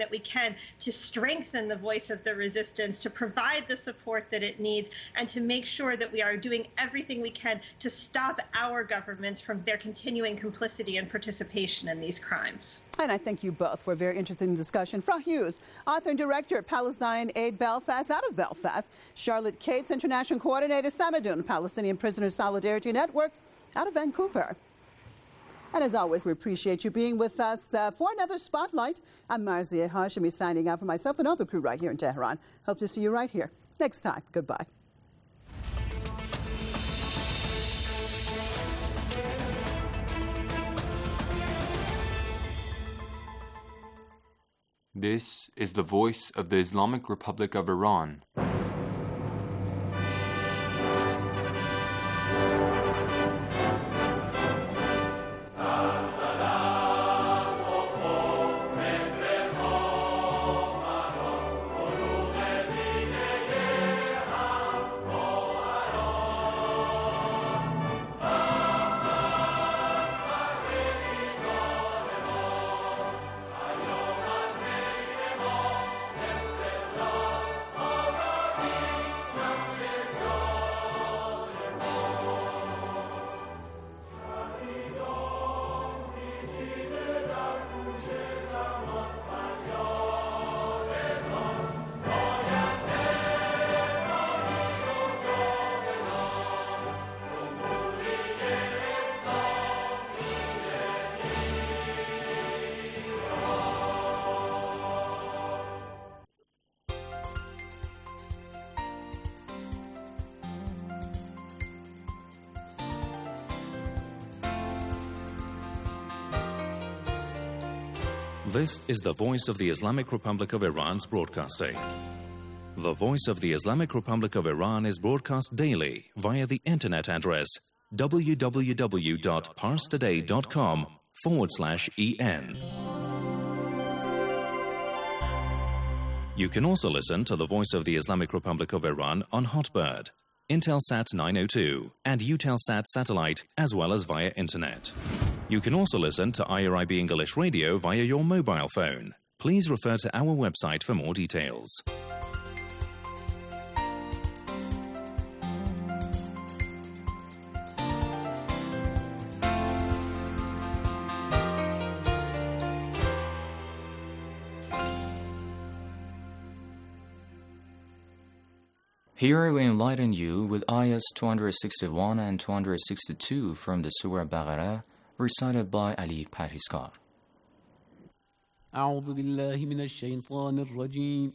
that we can to strengthen the voice of the resistance, to provide the support that it needs, and to make sure that we are doing everything we can to stop our governments from their continuing complicity and participation in these crimes. And I thank you both for a very interesting discussion. Fra Hughes, author and director, Palestine Aid Belfast, out of Belfast. Charlotte Cates, international coordinator, Samadoun, Palestinian Prisoners Solidarity Network, out of Vancouver. And as always, we appreciate you being with us for another Spotlight. I'm Marzieh Hashemi signing out for myself and all the crew right here in Tehran. Hope to see you right here next time. Goodbye. This is the voice of the Islamic Republic of Iran. This is the voice of the Islamic Republic of Iran's broadcasting. The voice of the Islamic Republic of Iran is broadcast daily via the internet address www.parstoday.com/en. You can also listen to the voice of the Islamic Republic of Iran on Hotbird, Intelsat 902, and Eutelsat satellite, as well as via internet. You can also listen to IRIB English Radio via your mobile phone. Please refer to our website for more details. Here we enlighten you with ayahs 261 and 262 from the Surah Baqarah, recited by Ali Parhiskar. أعوذ بالله من الشيطان الرجيم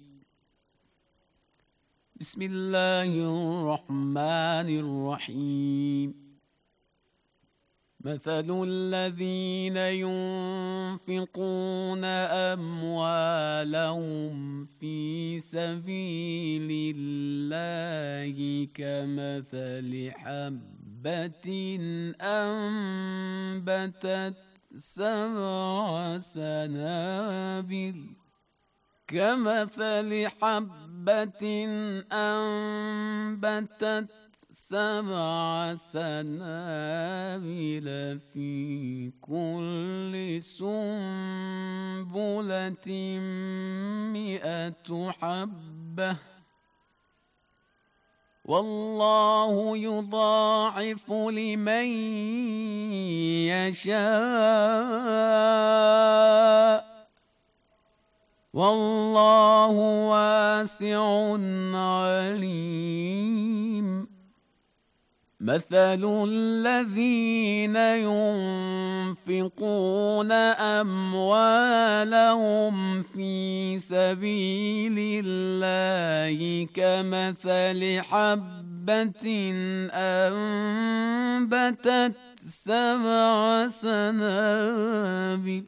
بسم الله الرحمن الرحيم مثل الذين ينفقون أموالهم في سبيل الله كمثل حبة أنبتت سبع سنابل كمثل حبة أنبتت سبع سنابل في كل سنبلة 100 حبة والله يضاعف لمن يشاء والله واسع عليم مثل الذين ينفقون أموالهم في سبيل الله كمثل حبة أنبتت سبع سنابل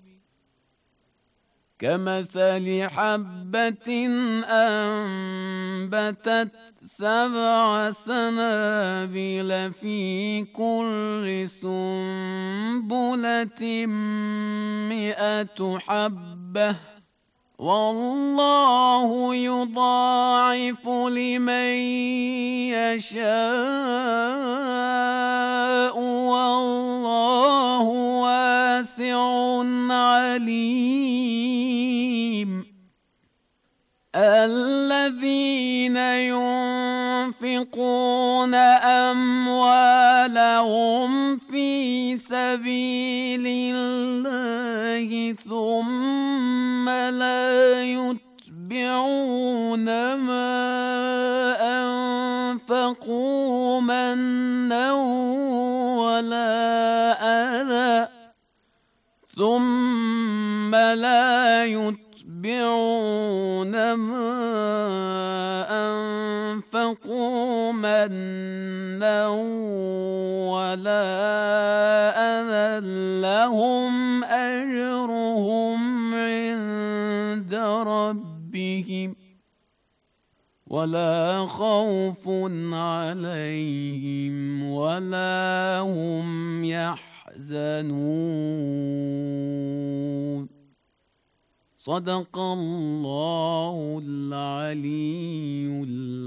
كمثل حبة أنبتت سبع سنابل في كل سنبلة 100 حبة والله يضاعف لمن يشاء والله واسع عليم الذين ينفقون أموالهم في سبيل الله ثم لا يتبعون ما أنفقوا منا ولا أذى ثم لا يتبعون ما أنفقوا منا ولا أذى لهم أجرهم عند ربهم ولا خوف عليهم ولا هم يحزنون صدق الله العلي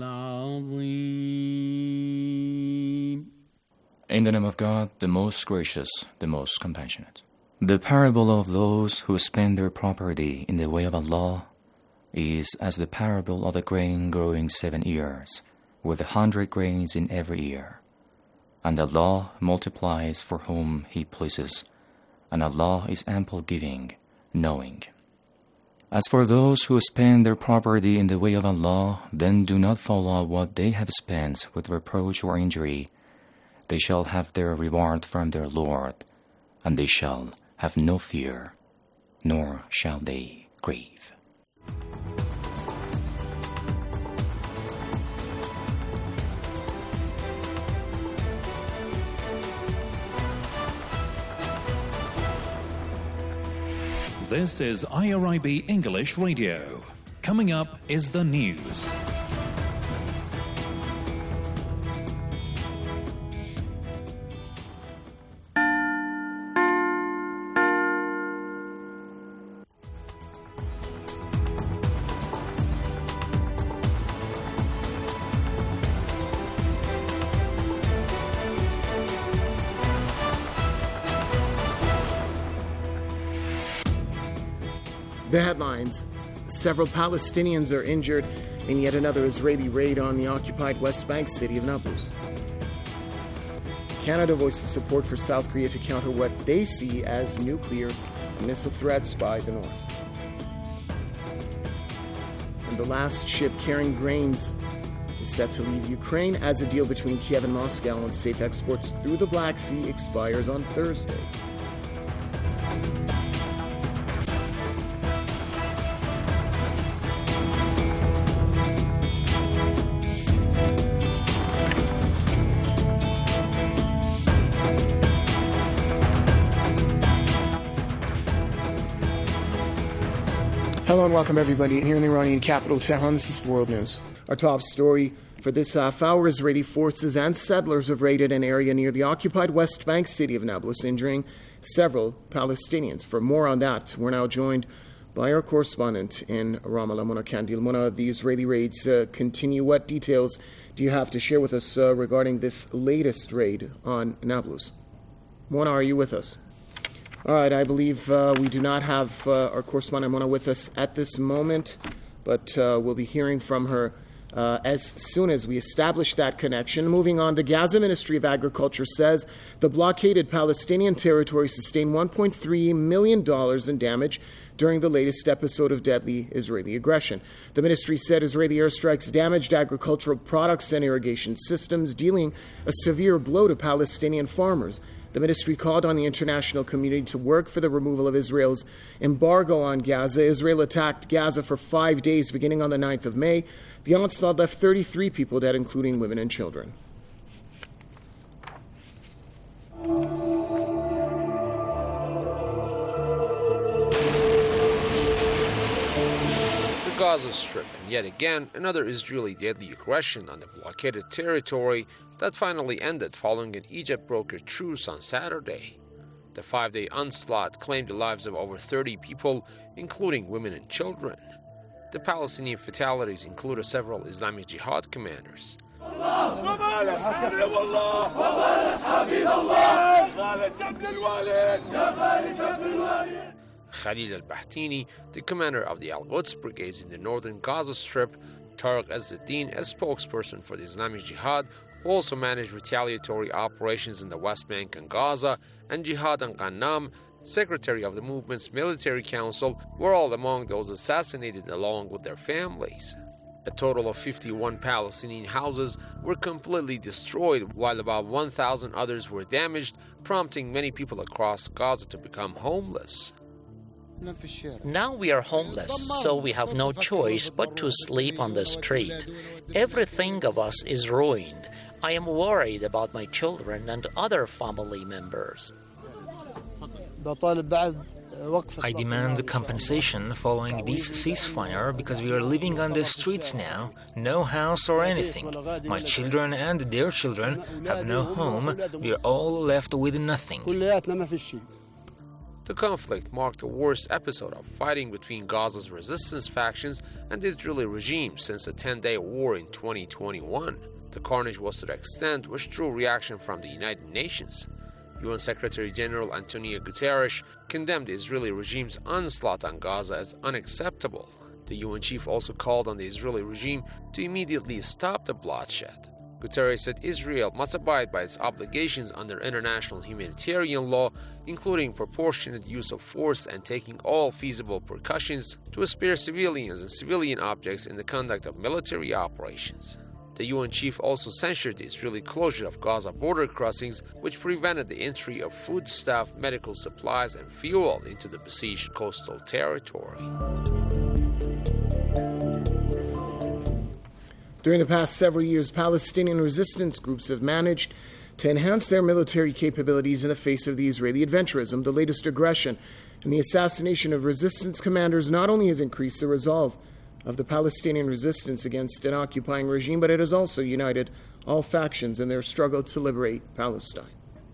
العظيم. In the name of God, the most gracious, the most compassionate. The parable of those who spend their property in the way of Allah is as the parable of a grain growing 7 years, with 100 grains in every ear. And Allah multiplies for whom He pleases, and Allah is ample giving, knowing. As for those who spend their property in the way of Allah, then do not follow what they have spent with reproach or injury. They shall have their reward from their Lord, and they shall have no fear, nor shall they grieve. This is IRIB English Radio. Coming up is the news. The headlines: several Palestinians are injured in yet another Israeli raid on the occupied West Bank city of Nablus. Canada voices support for South Korea to counter what they see as nuclear missile threats by the North. And the last ship carrying grains is set to leave Ukraine as a deal between Kiev and Moscow on safe exports through the Black Sea expires on Thursday. Hello and welcome everybody here in the Iranian capital, Tehran. This is World News. Our top story for this half hour: Israeli forces and settlers have raided an area near the occupied West Bank city of Nablus, injuring several Palestinians. For more on that, we're now joined by our correspondent in Ramallah, Mona Kandil. Mona, the Israeli raids continue. What details do you have to share with us regarding this latest raid on Nablus? Mona, are you with us? All right, I believe we do not have our correspondent Mona with us at this moment, but we'll be hearing from her as soon as we establish that connection. Moving on, the Gaza Ministry of Agriculture says the blockaded Palestinian territory sustained $1.3 million in damage during the latest episode of deadly Israeli aggression. The ministry said Israeli airstrikes damaged agricultural products and irrigation systems, dealing a severe blow to Palestinian farmers. The ministry called on the international community to work for the removal of Israel's embargo on Gaza. Israel attacked Gaza for 5 days, beginning on the 9th of May. The onslaught left 33 people dead, including women and children. The Gaza Strip, and yet again another Israeli deadly aggression on the blockaded territory that finally ended following an Egypt-brokered truce on Saturday. The 5-day onslaught claimed the lives of over 30 people, including women and children. The Palestinian fatalities included several Islamic Jihad commanders. Khalil al-Bahtini, the commander of the Al-Quds brigades in the northern Gaza Strip, Tariq Azzuddin, a spokesperson for the Islamic Jihad, who also managed retaliatory operations in the West Bank and Gaza, and Jihad al-Ghanam, secretary of the movement's military council, were all among those assassinated along with their families. A total of 51 Palestinian houses were completely destroyed, while about 1,000 others were damaged, prompting many people across Gaza to become homeless. Now we are homeless, so we have no choice but to sleep on the street. Everything of us is ruined. I am worried about my children and other family members. I demand compensation following this ceasefire because we are living on the streets now, no house or anything. My children and their children have no home. We are all left with nothing. The conflict marked the worst episode of fighting between Gaza's resistance factions and the Israeli regime since the 10-day war in 2021. The carnage was to the extent which drew reaction from the United Nations. UN Secretary General Antonio Guterres condemned the Israeli regime's onslaught on Gaza as unacceptable. The UN chief also called on the Israeli regime to immediately stop the bloodshed. Guterres said Israel must abide by its obligations under international humanitarian law, including proportionate use of force and taking all feasible precautions to spare civilians and civilian objects in the conduct of military operations. The UN chief also censured the Israeli closure of Gaza border crossings, which prevented the entry of foodstuff, medical supplies, and fuel into the besieged coastal territory. During the past several years, Palestinian resistance groups have managed to enhance their military capabilities in the face of the Israeli adventurism. The latest aggression and the assassination of resistance commanders not only has increased the resolve of the Palestinian resistance against an occupying regime, but it has also united all factions in their struggle to liberate Palestine.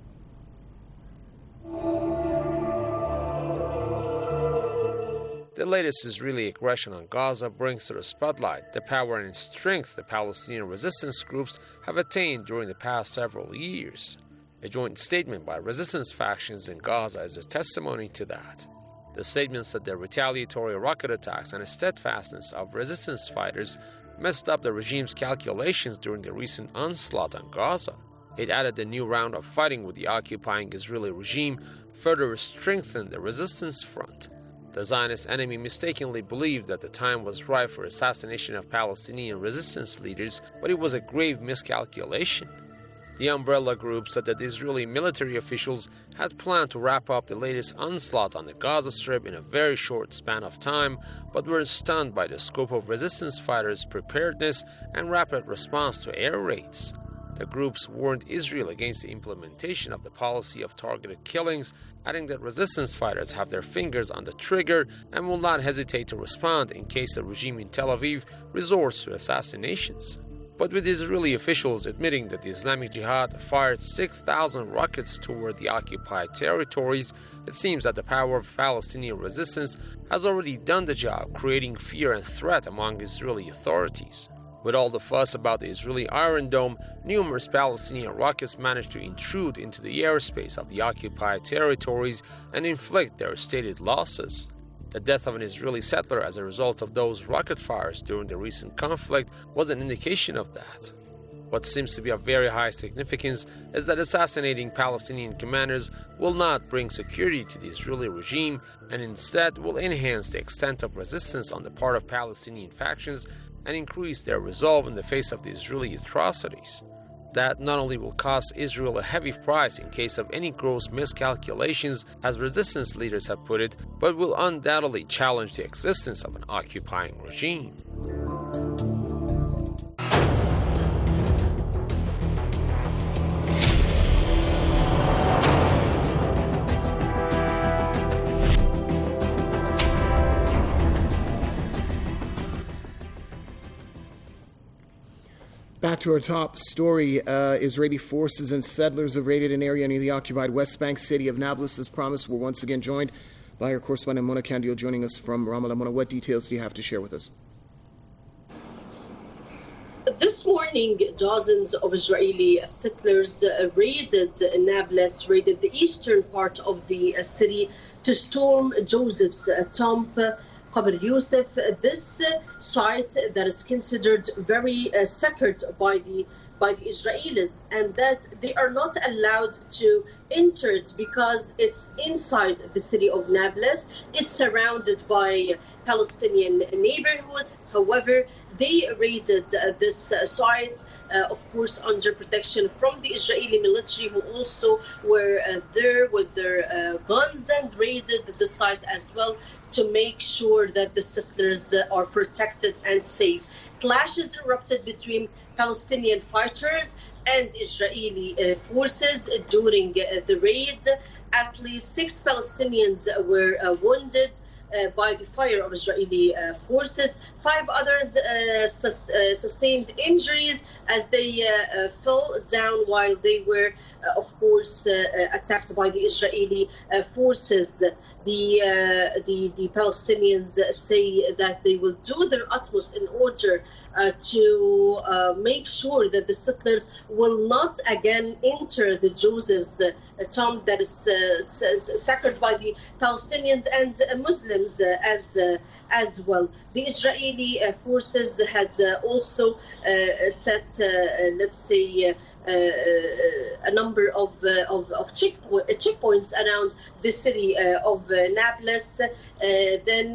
The latest Israeli aggression on Gaza brings to the spotlight the power and strength the Palestinian resistance groups have attained during the past several years. A joint statement by resistance factions in Gaza is a testimony to that. The statement said the retaliatory rocket attacks and the steadfastness of resistance fighters messed up the regime's calculations during the recent onslaught on Gaza. It added the new round of fighting with the occupying Israeli regime further strengthened the resistance front. The Zionist enemy mistakenly believed that the time was ripe for assassination of Palestinian resistance leaders, but it was a grave miscalculation. The umbrella group said that the Israeli military officials had planned to wrap up the latest onslaught on the Gaza Strip in a very short span of time, but were stunned by the scope of resistance fighters' preparedness and rapid response to air raids. The groups warned Israel against the implementation of the policy of targeted killings, adding that resistance fighters have their fingers on the trigger and will not hesitate to respond in case the regime in Tel Aviv resorts to assassinations. But with Israeli officials admitting that the Islamic Jihad fired 6,000 rockets toward the occupied territories, it seems that the power of Palestinian resistance has already done the job, creating fear and threat among Israeli authorities. With all the fuss about the Israeli Iron Dome, numerous Palestinian rockets managed to intrude into the airspace of the occupied territories and inflict devastating losses. The death of an Israeli settler as a result of those rocket fires during the recent conflict was an indication of that. What seems to be of very high significance is that assassinating Palestinian commanders will not bring security to the Israeli regime and instead will enhance the extent of resistance on the part of Palestinian factions and increase their resolve in the face of the Israeli atrocities. That not only will cost Israel a heavy price in case of any gross miscalculations, as resistance leaders have put it, but will undoubtedly challenge the existence of an occupying regime. Back to our top story. Israeli forces and settlers have raided an area near the occupied West Bank city of Nablus. As promised, we're once again joined by our correspondent Mona Candio joining us from Ramallah. Mona, what details do you have to share with us? This morning, dozens of Israeli settlers raided Nablus, raided the eastern part of the city to storm Joseph's tomb, Qabr Yusuf. This site that is considered very sacred by the Israelis, and that they are not allowed to enter it because it's inside the city of Nablus. It's surrounded by Palestinian neighborhoods. However, they raided this site, of course, under protection from the Israeli military, who also were there with their guns and raided the site as well to make sure that the settlers are protected and safe. Clashes erupted between Palestinian fighters and Israeli forces during the raid. At least 6 Palestinians were wounded by the fire of Israeli forces. 5 others sustained injuries as they fell down while they were, of course, attacked by the Israeli forces. The Palestinians say that they will do their utmost in order to make sure that the settlers will not again enter the Joseph's tomb that is sacred by the Palestinians and Muslims as well. The Israeli forces had also set, let's say, a number of checkpoints around the city of Nablus. Then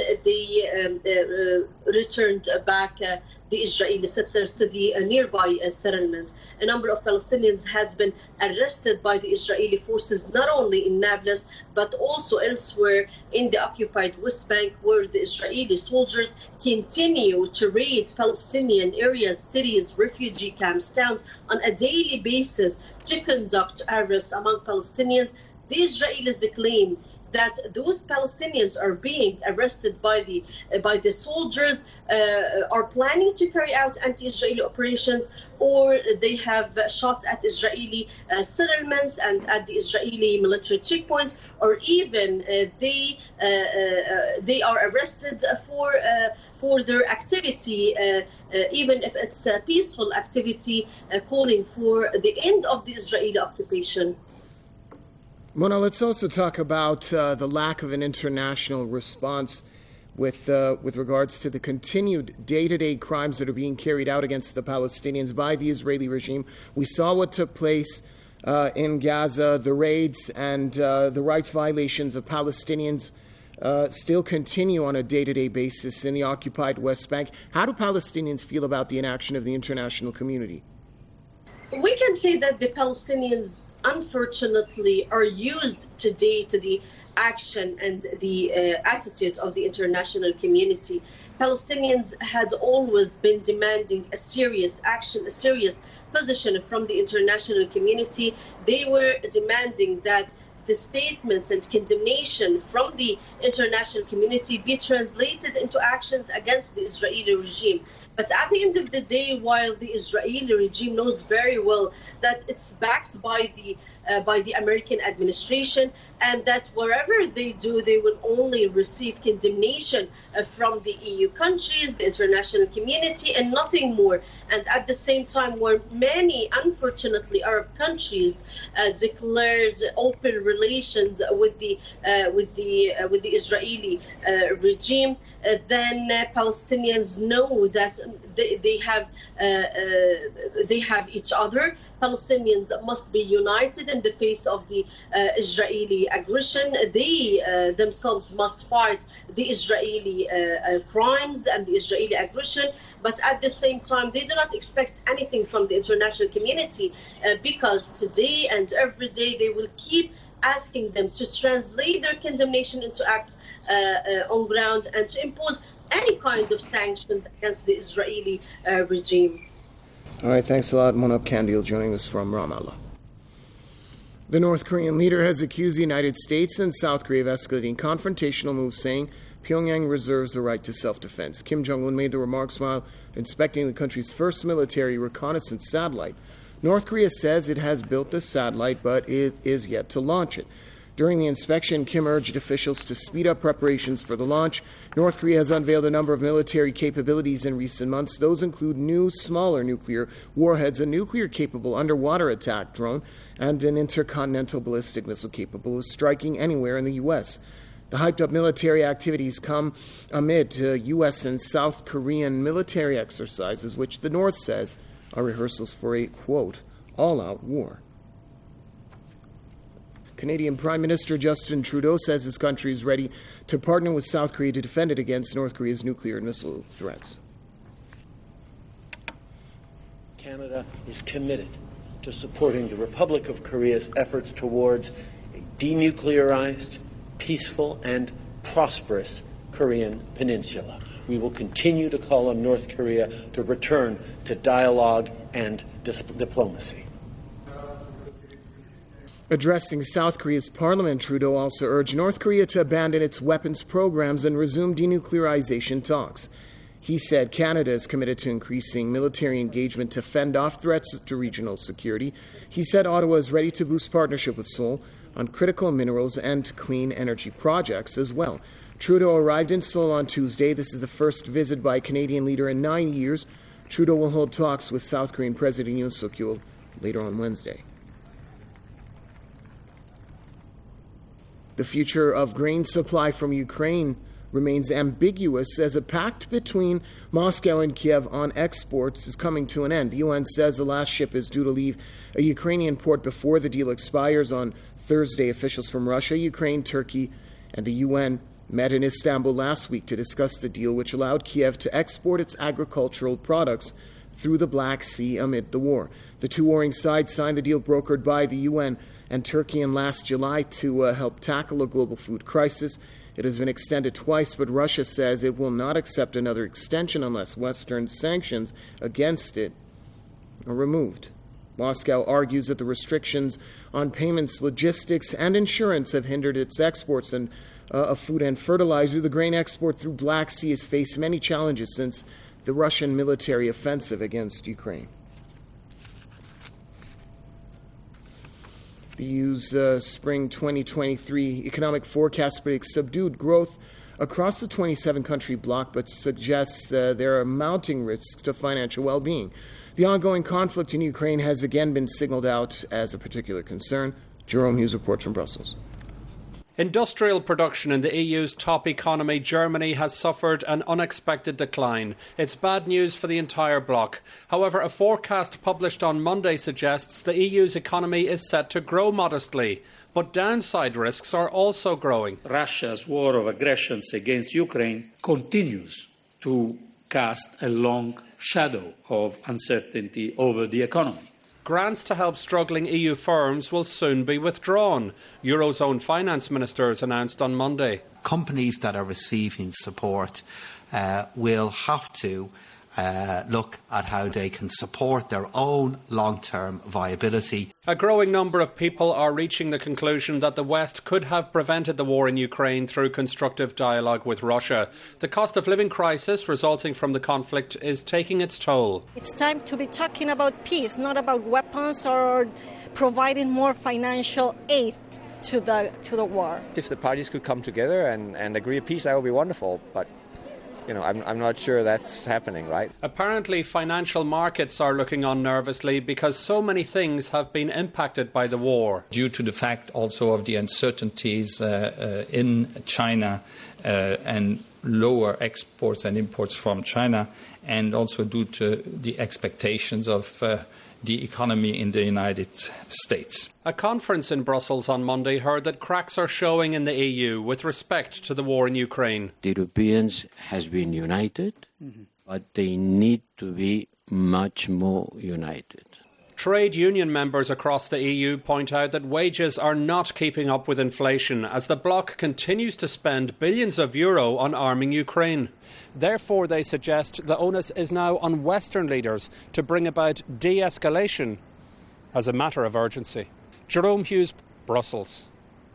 they returned back the Israeli settlers to the nearby settlements. A number of Palestinians had been arrested by the Israeli forces, not only in Nablus, but also elsewhere in the occupied West Bank, where the Israeli soldiers continue to raid Palestinian areas, cities, refugee camps, towns on a daily basis to conduct arrests among Palestinians. The Israelis claim that those Palestinians are being arrested by the soldiers, are planning to carry out anti-Israeli operations, or they have shot at Israeli settlements and at the Israeli military checkpoints, or even they are arrested for their activity, even if it's a peaceful activity, calling for the end of the Israeli occupation. Mona, let's also talk about the lack of an international response with regards to the continued day-to-day crimes that are being carried out against the Palestinians by the Israeli regime. We saw what took place in Gaza, the raids and the rights violations of Palestinians still continue on a day-to-day basis in the occupied West Bank. How do Palestinians feel about the inaction of the international community? We can say that the Palestinians, unfortunately, are used today to the action and the attitude of the international community. Palestinians had always been demanding a serious action, a serious position from the international community. They were demanding that the statements and condemnation from the international community be translated into actions against the Israeli regime. But at the end of the day, while the Israeli regime knows very well that it's backed by the American administration, and that wherever they do, they will only receive condemnation from the EU countries, the international community, and nothing more. And at the same time, where many, unfortunately, Arab countries declared open relations with the Israeli regime, then Palestinians know that they have each other. Palestinians must be united in the face of the Israeli aggression. They themselves must fight the Israeli crimes and the Israeli aggression, but at the same time they do not expect anything from the international community because today and every day they will keep asking them to translate their condemnation into acts on ground and to impose any kind of sanctions against the Israeli regime. All right, thanks a lot. Monab Kandil joining us from Ramallah. The North Korean leader has accused the United States and South Korea of escalating confrontational moves, saying Pyongyang reserves the right to self-defense. Kim Jong-un made the remarks while inspecting the country's first military reconnaissance satellite. North Korea says it has built the satellite, but it is yet to launch it. During the inspection, Kim urged officials to speed up preparations for the launch. North Korea has unveiled a number of military capabilities in recent months. Those include new, smaller nuclear warheads, a nuclear-capable underwater attack drone, and an intercontinental ballistic missile capable of striking anywhere in the U.S. The hyped-up military activities come amid U.S. and South Korean military exercises, which the North says are rehearsals for a, quote, all-out war. Canadian Prime Minister Justin Trudeau says his country is ready to partner with South Korea to defend it against North Korea's nuclear and missile threats. Canada is committed to supporting the Republic of Korea's efforts towards a denuclearized, peaceful, and prosperous Korean peninsula. We will continue to call on North Korea to return to dialogue and diplomacy. Addressing South Korea's parliament, Trudeau also urged North Korea to abandon its weapons programs and resume denuclearization talks. He said Canada is committed to increasing military engagement to fend off threats to regional security. He said Ottawa is ready to boost partnership with Seoul on critical minerals and clean energy projects as well. Trudeau arrived in Seoul on Tuesday. This is the first visit by a Canadian leader in 9 years. Trudeau will hold talks with South Korean President Yoon Suk-yeol later on Wednesday. The future of grain supply from Ukraine remains ambiguous as a pact between Moscow and Kiev on exports is coming to an end. The UN says the last ship is due to leave a Ukrainian port before the deal expires on Thursday. Officials from Russia, Ukraine, Turkey, and the UN met in Istanbul last week to discuss the deal, which allowed Kiev to export its agricultural products through the Black Sea amid the war. The two warring sides signed the deal brokered by the UN and Turkey in last July to help tackle a global food crisis. It has been extended twice, but Russia says it will not accept another extension unless Western sanctions against it are removed. Moscow argues that the restrictions on payments, logistics, and insurance have hindered its exports of food and fertilizer. The grain export through Black Sea has faced many challenges since the Russian military offensive against Ukraine. The EU's spring 2023 economic forecast predicts subdued growth across the 27-country bloc, but suggests there are mounting risks to financial well-being. The ongoing conflict in Ukraine has again been signaled out as a particular concern. Jerome Hughes reports from Brussels. Industrial production in the EU's top economy, Germany, has suffered an unexpected decline. It's bad news for the entire bloc. However, a forecast published on Monday suggests the EU's economy is set to grow modestly. But downside risks are also growing. Russia's war of aggression against Ukraine continues to cast a long shadow of uncertainty over the economy. Grants to help struggling EU firms will soon be withdrawn, Eurozone finance ministers announced on Monday. Companies that are receiving support will have to look at how they can support their own long-term viability. A growing number of people are reaching the conclusion that the West could have prevented the war in Ukraine through constructive dialogue with Russia. The cost of living crisis resulting from the conflict is taking its toll. It's time to be talking about peace, not about weapons or providing more financial aid to the war. If the parties could come together and agree a peace, that would be wonderful, but I'm not sure that's happening, right? Apparently, financial markets are looking on nervously because so many things have been impacted by the war. Due to the fact also of the uncertainties in China and lower exports and imports from China, and also due to the expectations of the economy in the United States. A conference in Brussels on Monday heard that cracks are showing in the EU with respect to the war in Ukraine. The Europeans has been united, but they need to be much more united. Trade union members across the EU point out that wages are not keeping up with inflation as the bloc continues to spend billions of euro on arming Ukraine. Therefore, they suggest the onus is now on Western leaders to bring about de-escalation as a matter of urgency. Jerome Hughes, Brussels.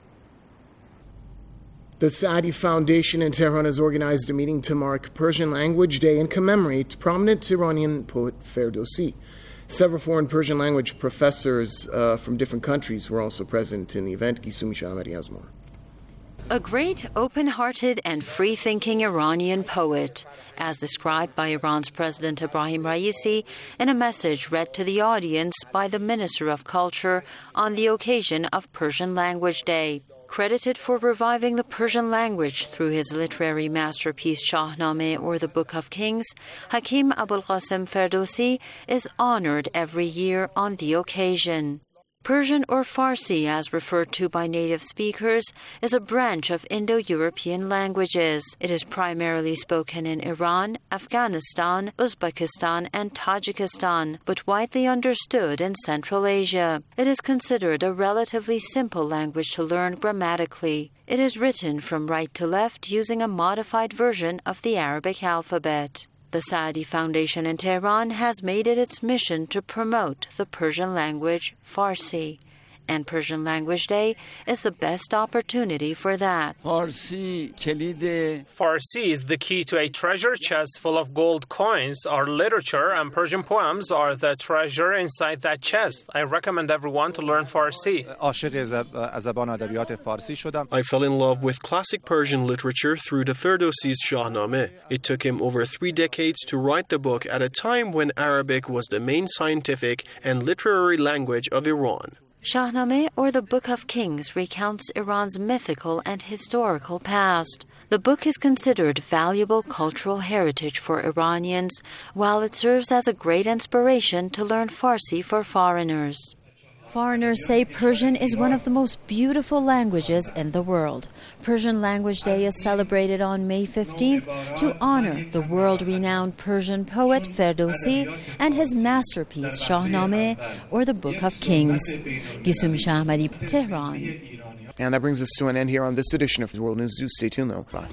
The Saadi Foundation in Tehran has organized a meeting to mark Persian Language Day and commemorate prominent Iranian poet Ferdowsi. Several foreign Persian language professors from different countries were also present in the event. Gisumi Shahmadi has more. A great, open-hearted and free-thinking Iranian poet, as described by Iran's President Ebrahim Raisi in a message read to the audience by the Minister of Culture on the occasion of Persian Language Day. Credited for reviving the Persian language through his literary masterpiece Shahnameh, or the Book of Kings, Hakim Abul Qasim Ferdowsi is honored every year on the occasion. Persian, or Farsi as referred to by native speakers, is a branch of Indo-European languages. It is primarily spoken in Iran, Afghanistan, Uzbekistan, and Tajikistan, but widely understood in Central Asia. It is considered a relatively simple language to learn grammatically. It is written from right to left using a modified version of the Arabic alphabet. The Saadi Foundation in Tehran has made it its mission to promote the Persian language, Farsi, and Persian Language Day is the best opportunity for that. Farsi is the key to a treasure chest full of gold coins. Our literature and Persian poems are the treasure inside that chest. I recommend everyone to learn Farsi. I fell in love with classic Persian literature through the Ferdowsi's Shahnameh. It took him over 3 decades to write the book at a time when Arabic was the main scientific and literary language of Iran. Shahnameh, or the Book of Kings, recounts Iran's mythical and historical past. The book is considered valuable cultural heritage for Iranians, while it serves as a great inspiration to learn Farsi for foreigners. Foreigners say Persian is one of the most beautiful languages in the world. Persian Language Day is celebrated on May 15th to honor the world-renowned Persian poet Ferdowsi and his masterpiece Shahnameh, or the Book of Kings. Gisum Shahmadi, Tehran. And that brings us to an end here on this edition of World News. Do stay tuned, though. Bye.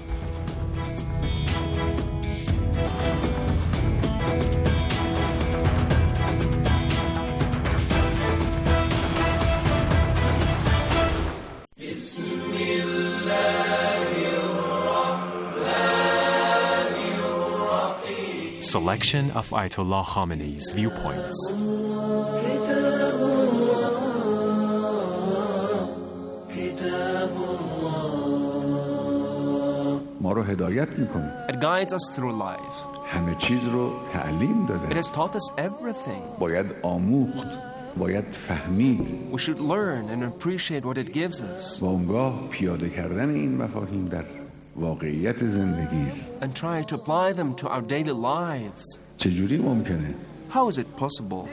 Selection of Ayatollah Khamenei's viewpoints. It guides us through life. It has taught us everything. We should learn and appreciate what it gives us. And try to apply them to our daily lives. How is it possible?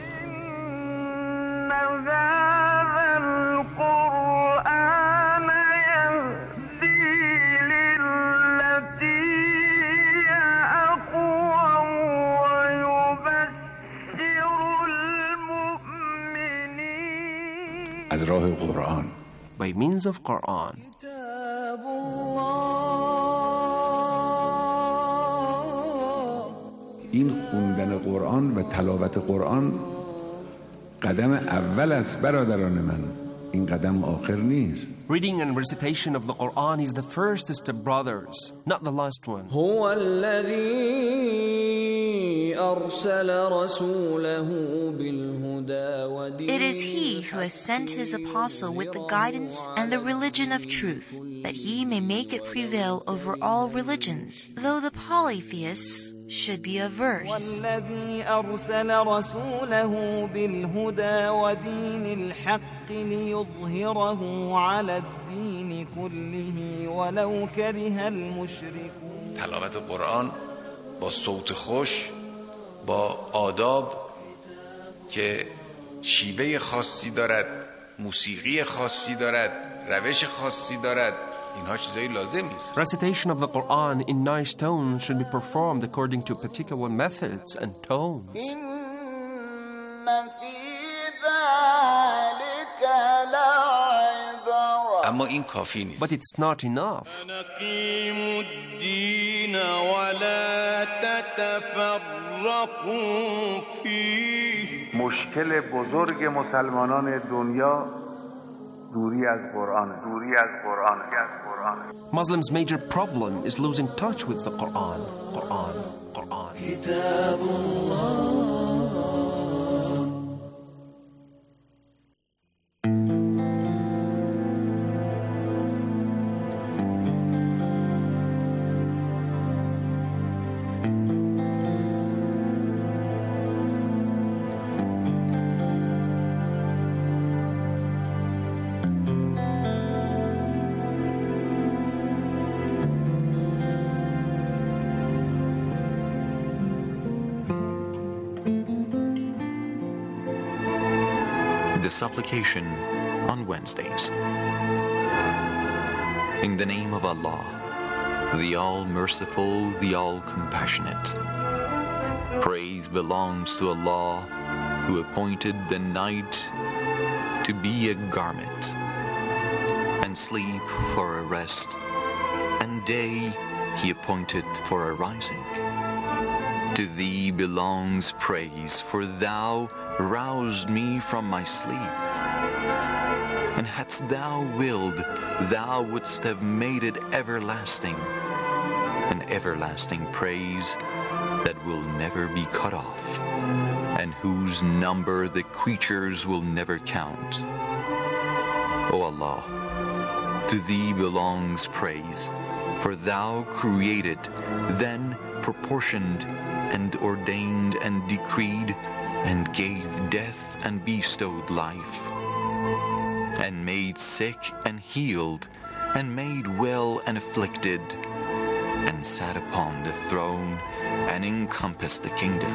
By means of Quran. این خوندن قرآن و تلاوت قرآن قدم اول است برادران من. این قدم آخر نیست. Reading and recitation of the Quran is the first step, brothers, not the last one. هو الذي أرسل رسوله بالهدى ودين. It is He who has sent His apostle with the guidance and the religion of truth, that He may make it prevail over all religions, though the polytheists should be averse. والذي أرسل رسوله بالهدى ودين الحق ليظهره على الدين كله ولو كره المشركون. تلاوت قرآن با صوت خوش، با آداب که شیوه خاصی دارد، موسیقی خاصی دارد، روش خاصی دارد، اینها چیزایی لازم نیست. Recitation of the Quran in nice tones should be performed according to particular methods and tones. اما این کافی نیست. But it's not enough. نقيم الدين ولا تتفرقوا فيه. مشکل بزرگ مسلمانان دنیا دوری از قرآن. Muslims' major problem is losing touch with the Quran. the supplication on Wednesdays. In the name of Allah, the All-Merciful, the All-Compassionate. Praise belongs to Allah, who appointed the night to be a garment, and sleep for a rest, and day He appointed for a rising. To Thee belongs praise, for Thou roused me from my sleep. And hadst Thou willed, Thou wouldst have made it everlasting, an everlasting praise that will never be cut off, and whose number the creatures will never count. O Allah, to Thee belongs praise, for Thou created, then proportioned, and ordained and decreed, and gave death and bestowed life, and made sick and healed, and made well and afflicted, and sat upon the throne, and encompassed the kingdom.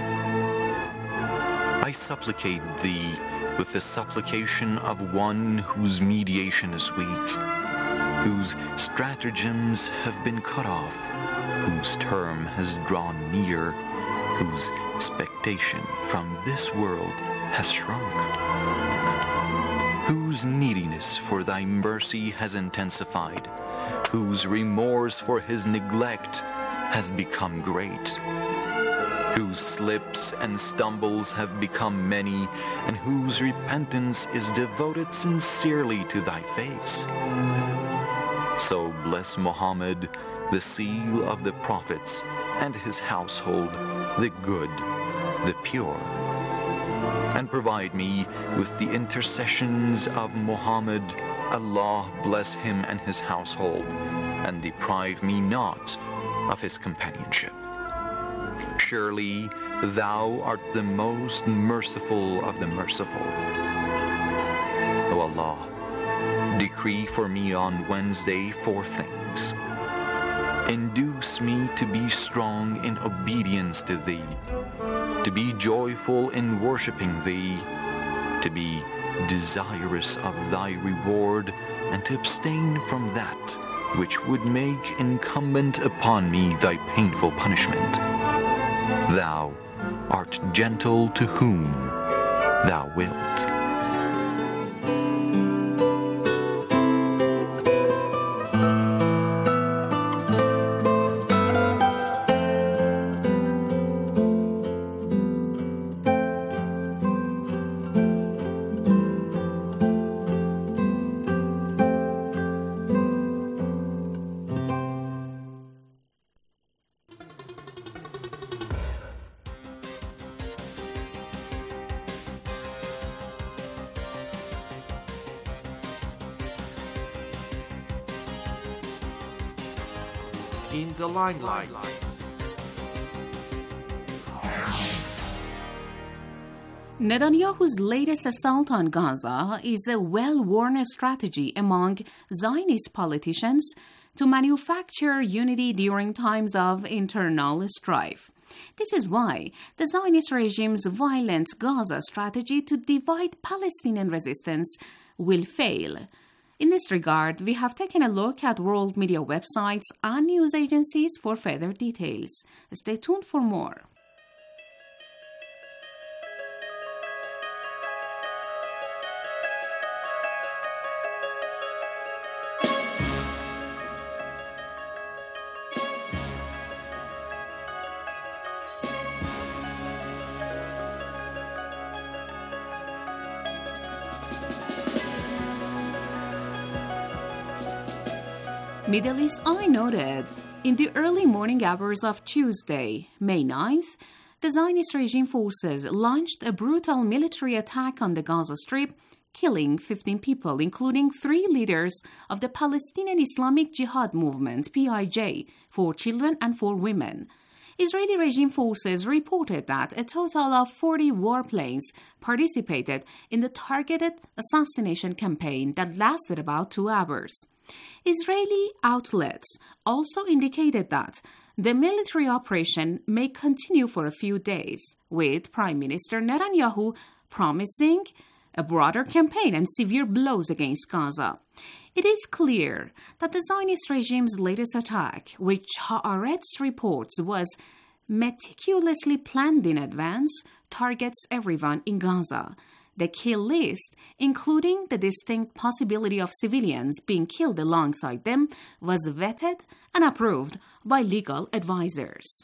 I supplicate Thee with the supplication of one whose mediation is weak, whose stratagems have been cut off, whose term has drawn near, whose expectation from this world has shrunk, whose neediness for Thy mercy has intensified, whose remorse for his neglect has become great, whose slips and stumbles have become many, and whose repentance is devoted sincerely to Thy face. So bless Muhammad, the seal of the prophets, and his household, the good, the pure. And provide me with the intercessions of Muhammad. Allah bless him and his household, and deprive me not of his companionship. Surely Thou art the most merciful of the merciful. O Allah, decree for me on Wednesday 4 things. Induce me to be strong in obedience to Thee, to be joyful in worshiping Thee, to be desirous of Thy reward, and to abstain from that which would make incumbent upon me Thy painful punishment. Thou art gentle to whom Thou wilt. In the limelight. Netanyahu's latest assault on Gaza is a well-worn strategy among Zionist politicians to manufacture unity during times of internal strife. This is why the Zionist regime's violent Gaza strategy to divide Palestinian resistance will fail. In this regard, we have taken a look at world media websites and news agencies for further details. Stay tuned for more. Middle East Eye noted, in the early morning hours of Tuesday, May 9th, the Zionist regime forces launched a brutal military attack on the Gaza Strip, killing 15 people, including 3 leaders of the Palestinian Islamic Jihad movement, PIJ, 4 children and 4 women. Israeli regime forces reported that a total of 40 warplanes participated in the targeted assassination campaign that lasted about 2 hours. Israeli outlets also indicated that the military operation may continue for a few days, with Prime Minister Netanyahu promising a broader campaign and severe blows against Gaza. It is clear that the Zionist regime's latest attack, which Haaretz reports was meticulously planned in advance, targets everyone in Gaza. The kill list, including the distinct possibility of civilians being killed alongside them, was vetted and approved by legal advisors.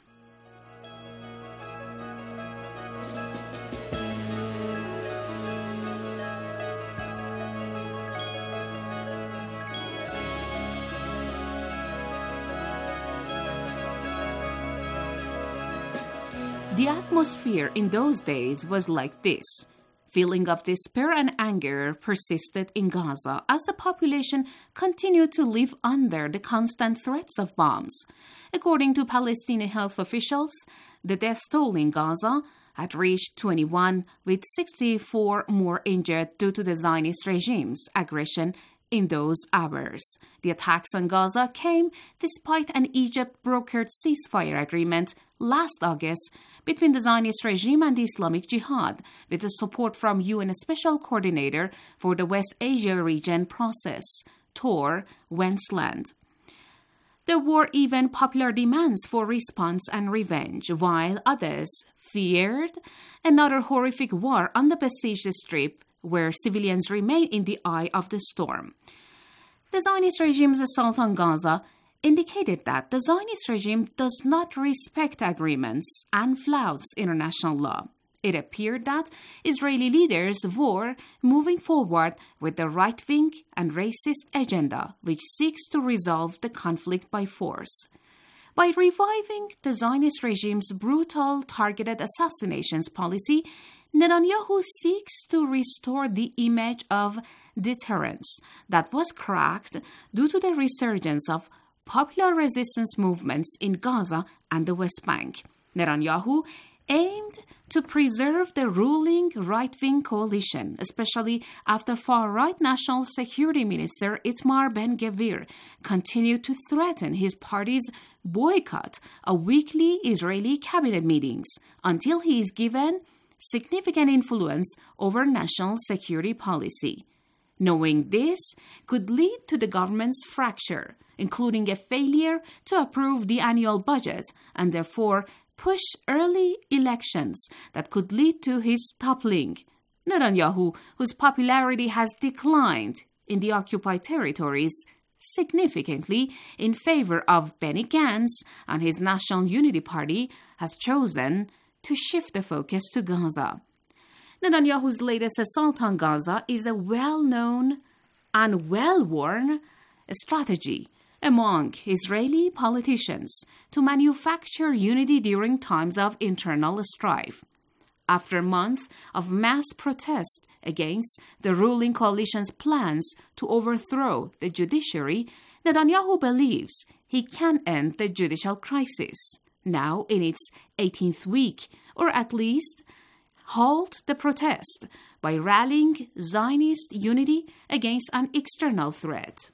The atmosphere in those days was like this. Feeling of despair and anger persisted in Gaza as the population continued to live under the constant threats of bombs. According to Palestinian health officials, the death toll in Gaza had reached 21, with 64 more injured due to the Zionist regime's aggression in those hours. The attacks on Gaza came despite an Egypt-brokered ceasefire agreement last August between the Zionist regime and the Islamic Jihad, with the support from UN Special Coordinator for the West Asia Region process, Tor Wennesland. There were even popular demands for response and revenge, while others feared another horrific war on the besieged Strip, where civilians remain in the eye of the storm. The Zionist regime's assault on Gaza indicated that the Zionist regime does not respect agreements and flouts international law. It appeared that Israeli leaders were moving forward with the right-wing and racist agenda, which seeks to resolve the conflict by force. By reviving the Zionist regime's brutal targeted assassinations policy, Netanyahu seeks to restore the image of deterrence that was cracked due to the resurgence of popular resistance movements in Gaza and the West Bank. Netanyahu aimed to preserve the ruling right-wing coalition, especially after far-right National Security Minister Itamar Ben-Gvir continued to threaten his party's boycott of weekly Israeli cabinet meetings until he is given significant influence over national security policy. Knowing this could lead to the government's fracture, including a failure to approve the annual budget and therefore push early elections that could lead to his toppling. Netanyahu, whose popularity has declined in the occupied territories significantly in favor of Benny Gantz and his National Unity Party, has chosen to shift the focus to Gaza. Netanyahu's latest assault on Gaza is a well-known and well-worn strategy among Israeli politicians to manufacture unity during times of internal strife. After months of mass protest against the ruling coalition's plans to overthrow the judiciary, Netanyahu believes he can end the judicial crisis, now in its 18th week, or at least halt the protest by rallying Zionist unity against an external threat.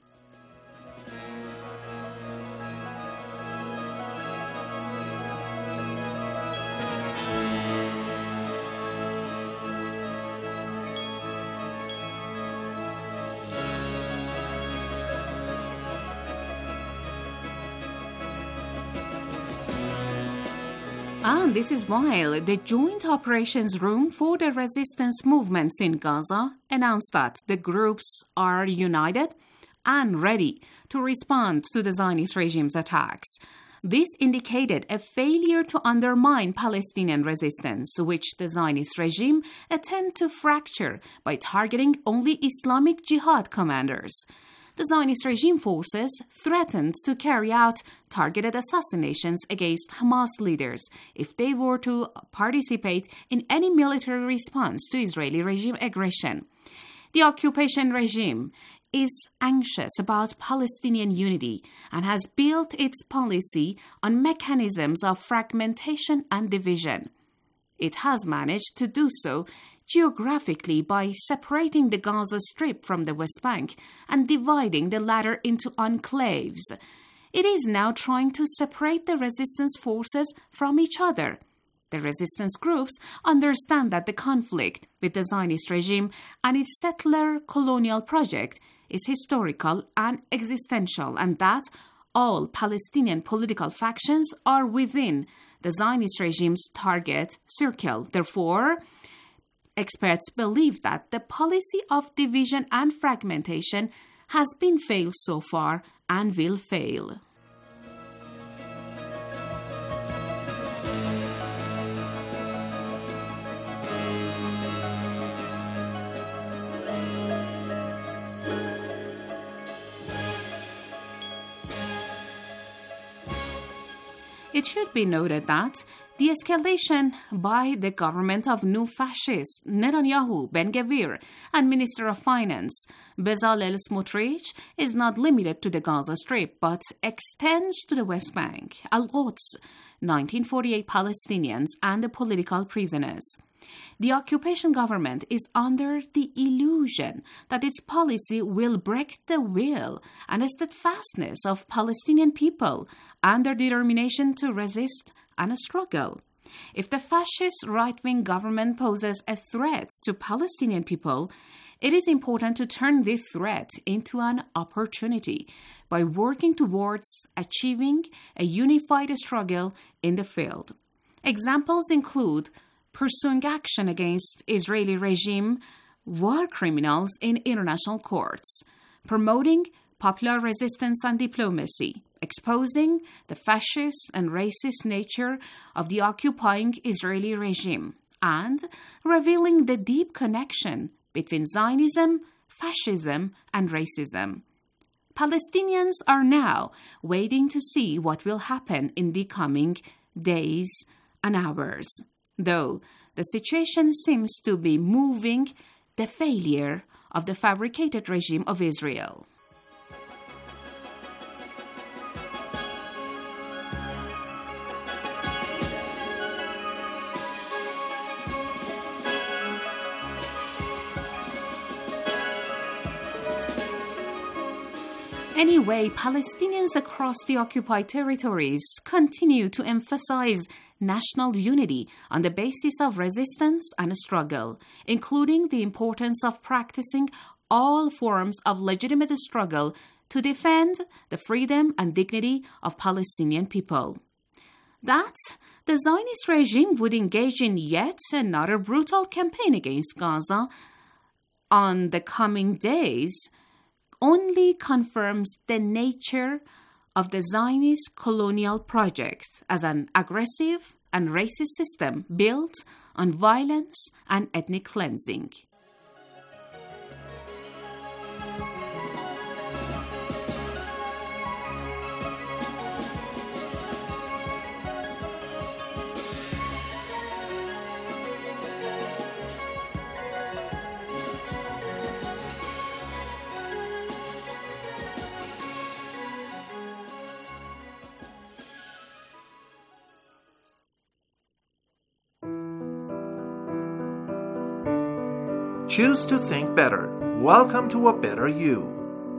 And this is while the Joint Operations Room for the Resistance Movements in Gaza announced that the groups are united and ready to respond to the Zionist regime's attacks. This indicated a failure to undermine Palestinian resistance, which the Zionist regime attempted to fracture by targeting only Islamic Jihad commanders. The Zionist regime forces threatened to carry out targeted assassinations against Hamas leaders if they were to participate in any military response to Israeli regime aggression. The occupation regime is anxious about Palestinian unity and has built its policy on mechanisms of fragmentation and division. It has managed to do so geographically by separating the Gaza Strip from the West Bank and dividing the latter into enclaves. It is now trying to separate the resistance forces from each other. The resistance groups understand that the conflict with the Zionist regime and its settler colonial project is historical and existential, and that all Palestinian political factions are within the Zionist regime's target circle. Therefore, experts believe that the policy of division and fragmentation has been failed so far and will fail. It should be noted that the escalation by the government of new fascists Netanyahu, Ben-Gvir, and Minister of Finance Bezalel Smotrich is not limited to the Gaza Strip, but extends to the West Bank, Al-Quds, 1948 Palestinians, and the political prisoners. The occupation government is under the illusion that its policy will break the will and the steadfastness of Palestinian people and their determination to resist and struggle. If the fascist right-wing government poses a threat to Palestinian people, it is important to turn this threat into an opportunity by working towards achieving a unified struggle in the field. Examples include pursuing action against Israeli regime war criminals in international courts, promoting popular resistance and diplomacy, exposing the fascist and racist nature of the occupying Israeli regime, and revealing the deep connection between Zionism, fascism, and racism. Palestinians are now waiting to see what will happen in the coming days and hours, though the situation seems to be moving the failure of the fabricated regime of Israel. Anyway, Palestinians across the occupied territories continue to emphasize national unity on the basis of resistance and struggle, including the importance of practicing all forms of legitimate struggle to defend the freedom and dignity of Palestinian people. That the Zionist regime would engage in yet another brutal campaign against Gaza on the coming days only confirms the nature of the Zionist colonial project as an aggressive and racist system built on violence and ethnic cleansing. Choose to think better. Welcome to a better you.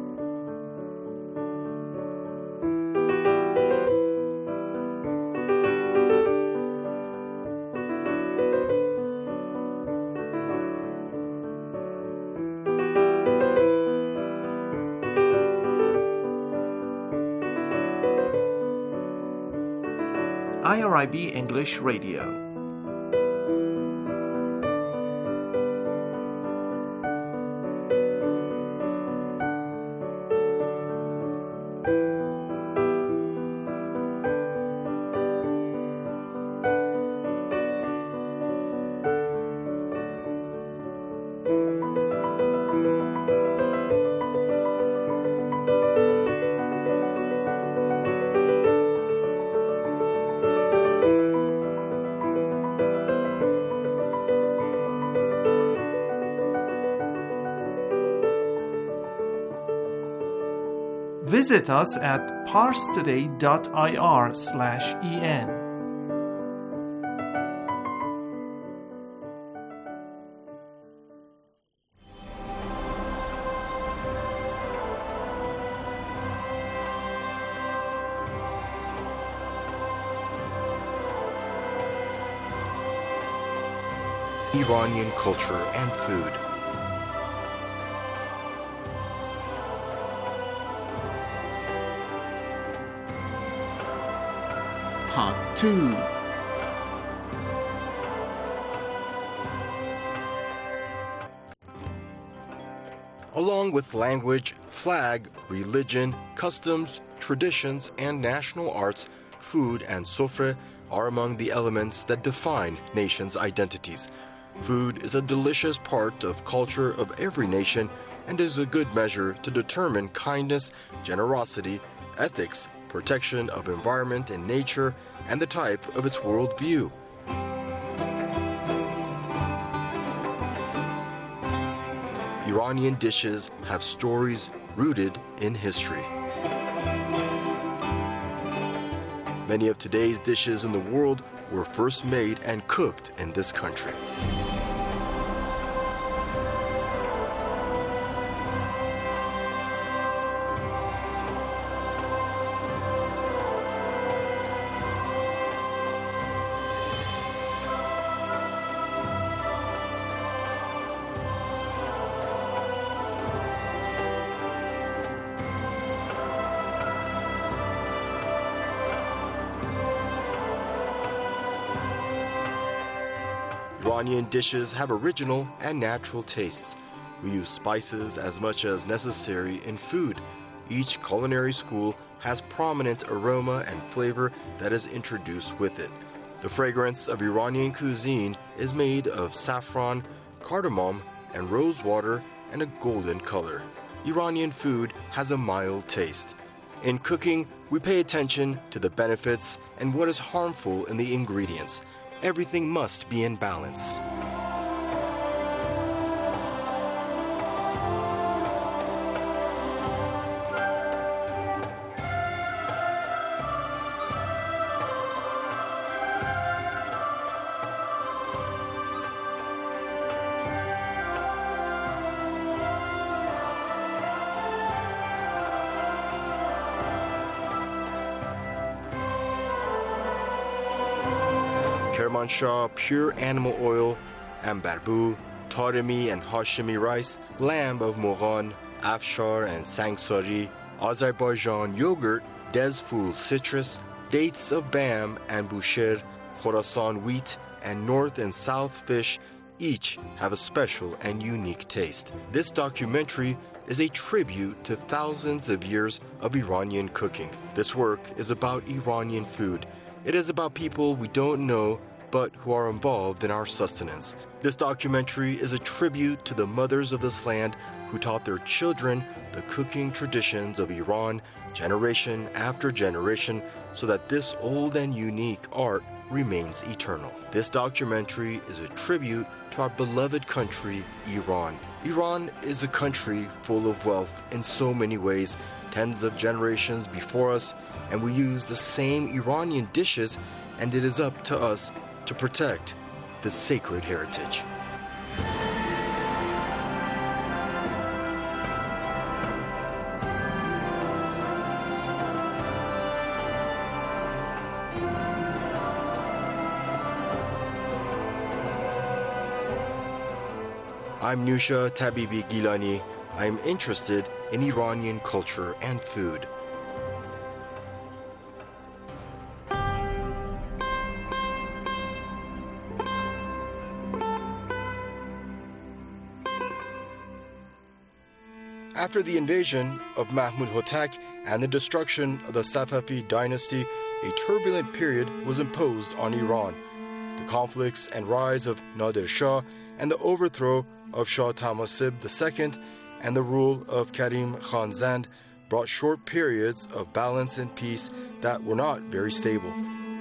IRIB English Radio. Visit us at parstoday.ir/en. Iranian culture and food. Part 2. Along with language, flag, religion, customs, traditions, and national arts, food and sofre are among the elements that define nations' identities. Food is a delicious part of culture of every nation and is a good measure to determine kindness, generosity, ethics, protection of environment and nature, and the type of its worldview. Iranian dishes have stories rooted in history. Many of today's dishes in the world were first made and cooked in this country. Iranian dishes have original and natural tastes. We use spices as much as necessary in food. Each culinary school has prominent aroma and flavor that is introduced with it. The fragrance of Iranian cuisine is made of saffron, cardamom, and rose water and a golden color. Iranian food has a mild taste. In cooking, we pay attention to the benefits and what is harmful in the ingredients. Everything must be in balance. Kermanshah pure animal oil, ambarbu, taremi and Hashemi rice, lamb of Moran, Afshar and Sangsari, Azerbaijan yogurt, Dezful citrus, dates of Bam and Bushehr, Khorasan wheat, and North and South fish each have a special and unique taste. This documentary is a tribute to thousands of years of Iranian cooking. This work is about Iranian food. It is about people we don't know but who are involved in our sustenance. This documentary is a tribute to the mothers of this land who taught their children the cooking traditions of Iran generation after generation so that this old and unique art remains eternal. This documentary is a tribute to our beloved country, Iran. Iran is a country full of wealth in so many ways, tens of generations before us, and we use the same Iranian dishes, and it is up to us to protect this sacred heritage. I'm Nusha Tabibi Gilani. I am interested in Iranian culture and food. After the invasion of Mahmud Hotak and the destruction of the Safavid dynasty, a turbulent period was imposed on Iran. The conflicts and rise of Nader Shah and the overthrow of Shah Tahmasib II and the rule of Karim Khan Zand brought short periods of balance and peace that were not very stable.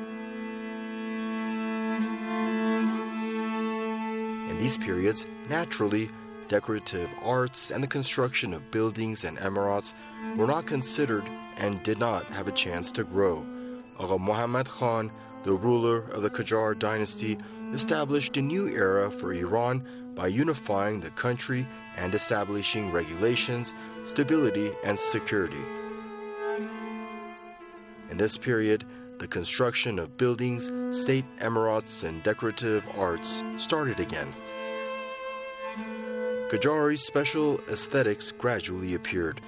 In these periods, naturally, decorative arts and the construction of buildings and emirats were not considered and did not have a chance to grow. Agha Muhammad Khan, the ruler of the Qajar dynasty, established a new era for Iran by unifying the country and establishing regulations, stability, and security. In this period, the construction of buildings, state emirates, and decorative arts started again. Qajari's special aesthetics gradually appeared.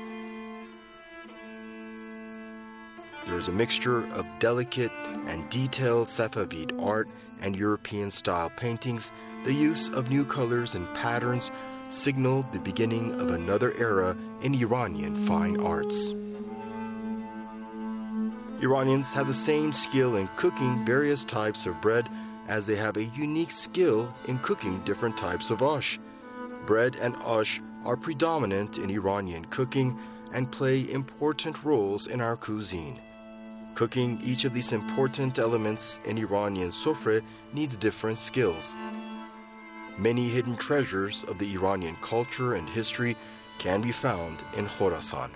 There is a mixture of delicate and detailed Safavid art and European-style paintings. The use of new colors and patterns signaled the beginning of another era in Iranian fine arts. Iranians have the same skill in cooking various types of bread as they have a unique skill in cooking different types of ash. Bread and ash are predominant in Iranian cooking and play important roles in our cuisine. Cooking each of these important elements in Iranian sofre needs different skills. Many hidden treasures of the Iranian culture and history can be found in Khorasan.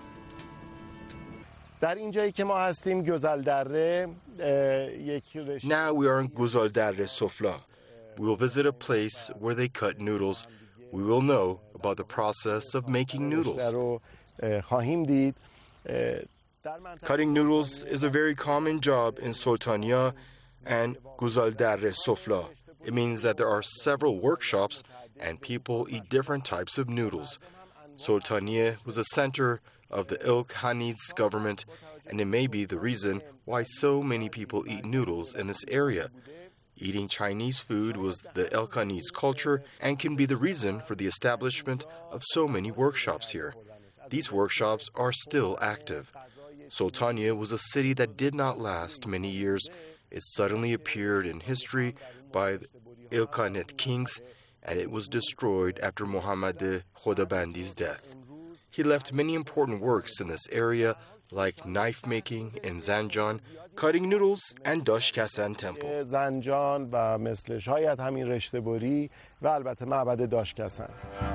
در اینجایی که ما هستیم گزالدره Now we are in Guzaldare Sofla. We will visit a place where they cut noodles. We will know about the process of making noodles. خواهیم دید. Cutting noodles is a very common job in Sultania and Guzaldare Sofla. It means that there are several workshops and people eat different types of noodles. Sultania was a center of the Ilk Hanids government, and it may be the reason why so many people eat noodles in this area. Eating Chinese food was the Ilk Hanids culture and can be the reason for the establishment of so many workshops here. These workshops are still active. Sultania was a city that did not last many years. It suddenly appeared in history by the Ilkhanid kings, and it was destroyed after Muhammad Khodabandi's death. He left many important works in this area, like knife making in Zanjan, cutting noodles, and Dashkasan temple. زنجان و مثل شاید همین رشته بری و البته معبد داشکسن.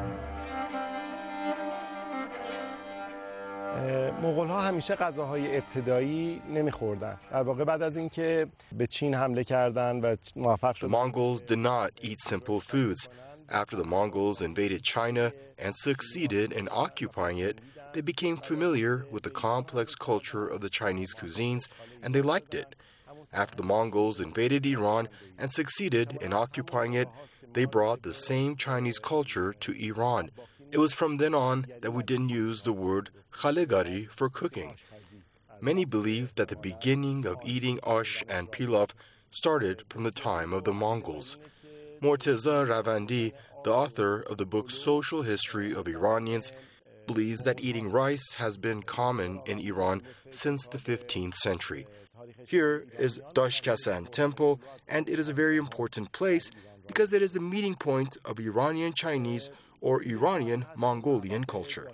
مغول‌ها همیشه غذاهای ابتدایی نمی‌خوردن. در واقع بعد از اینکه به چین حمله کردن و موفق شدن. The Mongols did not eat simple foods. After the Mongols invaded China and succeeded in occupying it, they became familiar with the complex culture of the Chinese cuisines, and they liked it. After the Mongols invaded Iran and succeeded in occupying it, they brought the same Chinese culture to Iran. It was from then on that we didn't use the word khalegari for cooking. Many believe that the beginning of eating ash and pilaf started from the time of the Mongols. Morteza Ravandi, the author of the book Social History of Iranians, believes that eating rice has been common in Iran since the 15th century. Here is Dashkasan Temple, and it is a very important place because it is the meeting point of Iranian Chinese or Iranian Mongolian culture.